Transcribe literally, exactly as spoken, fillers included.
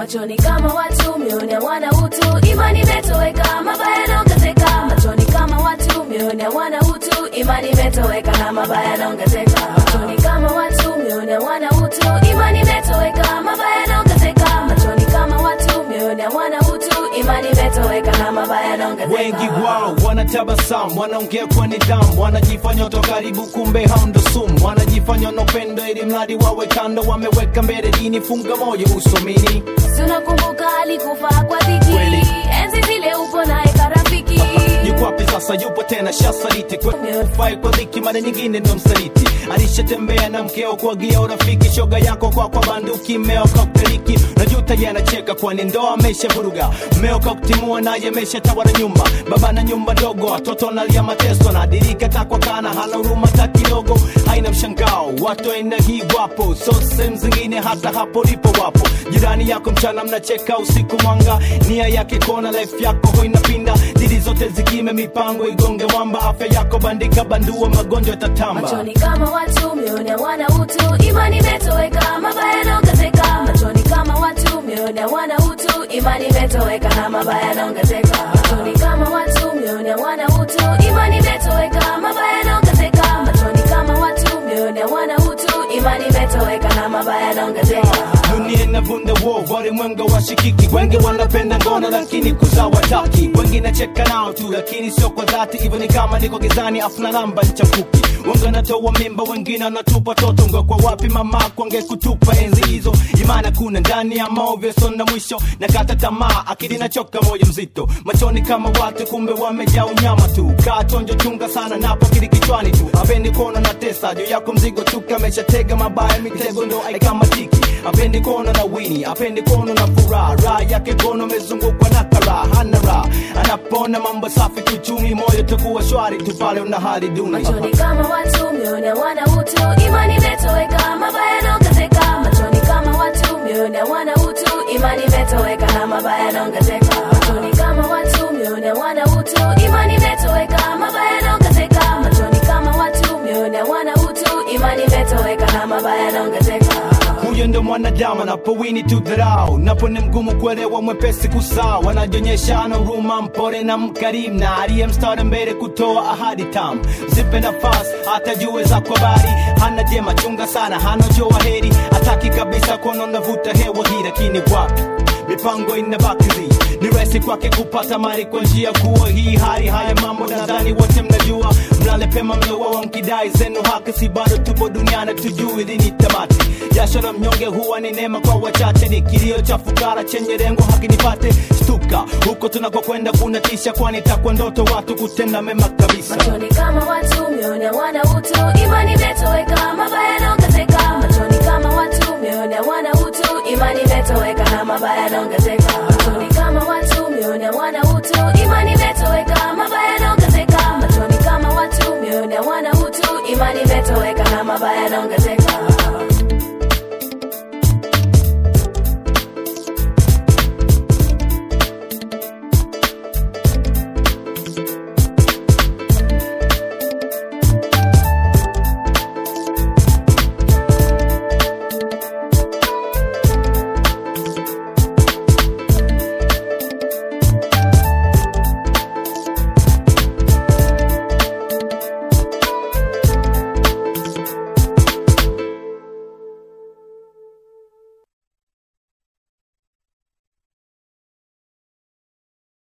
Machoni kama watu mioyoni hawana utu, imani imetoweka, mabaya yanaongezeka. Machoni kama watu mioyoni hawana utu, imani imetoweka na mabaya yanaongezeka. Machoni kama watu mioyoni hawana utu, imani imetoweka, mabaya yanaongezeka. Machoni kama watu mioyoni hawana utu, imani imetoweka na mabaya yanaongezeka. Wengi wao wanatabasamu, wanaongea kwa nidhamu, wanajifanya to karibu kumbe hamdo sumu, wanajifanya no pendo ili mradi wawe kando, wameweka mbele dini, funga moyo usomini. Tunakumbuka alikufa kwa dhiki, enzi zile upo naye karafiki. Yuko wapi sasa, yupo tena shasaliti, kwa kufai kwa dhiki mara nyingine ndo msaliti. Alishatembea na mkeo kwa gia urafiki, shoga yako kwa kwa banduki, meo kokteliki. Najuta yanacheka kwa ndoa amesha buruga, meo koktimua na yamesha tawala nyumba. Baba na nyumba ndogo, watoto nalia mateso, na dirika takwa kana hana huruma ta kidogo. Haina mshangao, watu aina hii wapo, so sehemu zingine hata hapo lipo wapo. Jirani yako mchana mnacheka, usiku mwanga, nia yake kona, life yako ho inapinda. Didi zote zikime, mipango igonge wamba, afya yako bandika bandua, magonjwa tatamba. Machoni kama watu mioyoni hawana utu, imani imetoweka, mabaya yanaongezeka. Machoni kama watu mioyoni hawana utu, imani imetoweka na mabaya yanaongezeka. Machoni kama watu mioyoni hawana utu, imani imetoweka, mabaya yanaongezeka. Machoni kama watu mioyoni hawana utu, imani imetoweka na mabaya yanaongezeka. Dunia inavunda wo, walimwengu washikiki. Wengi wanapenda ngono lakini kuzaa wataki. Wengi nacheka nao tu lakini sio kwa dhati. Hivyo ni kama niko gizani afuna namba nchafuki. Wengi natoa mimba, wengine wanatupa toto. Ngwe kwa wapi mama kwange kutupa enzi hizo. Imana kuna ndani ya maovyo sona mwisho. Nakata tamaa, akili nachoka moyo mzito. Machoni kama watu kumbe wamejaa unyama tu. Kaa chonjo chunga sana napo kili kichwani tu. Apendi kuona na tesa, juu yako mzigo tu kamesha tega mabaya mitego ndo aikamatiki. Apendi kuona na wini, apendi kuona na furaha. Raha yake kono mezungukwa na karaha, hana raha. Anapona mambo safi kuchumi, moyo tukuwa shwari tu pale una hali duni. Machoni kama watu mioyoni hawana utu, imani imetoweka, mabaya yanaongezeka. Machoni kama watu mioyoni hawana utu, imani imetoweka na mabaya yanaongezeka. Machoni kama watu mioyoni hawana utu, imani imetoweka, mabaya yanaongezeka. Machoni kama watu mioyoni hawana utu, imani imetoweka na mabaya yanaongezeka. Huyo ndo mwanadamu anapowini tu dharau, napo ni mgumu kuelewa mwepesi kusahau. Wanajonyesha ana huruma, mpore na mkarimu, na aliye mstari mbele kutoa ahadi tamu. Zipe nafasi hata jue za kwa bari, hana jema chunga sana, hana joa heri. Hataki kabisa kuona navuta hewa hii, lakini wapi mipango inabakizi. Ni rahisi kwake kupata mali kwa njia kuwa hii hali. Haya mambo nadhani wote mnajua, mlale pema mlowa wa mkidai zenu haki. Si bado tupo duniani tujui lini tamati. Jasho la mnyonge huwa ni neema kwa wachache, ni kilio cha fukara chenye lengo haki nipate. Shtuka, huko tunakokwenda kunatisha, kwani takwa ndoto watu kutenda mema kabisa. Machoni kama watu mioyoni hawana utu, imani imetoweka, mabaya yanaongezeka. Machoni kama watu mioyoni hawana utu, imani imetoweka na mabaya yanaongezeka. Machoni kama watu mioyoni hawana utu, imani imetoweka, mabaya yanaongezeka. Machoni kama watu mioyoni hawana utu, imani imetoweka na mabaya yanaongezeka.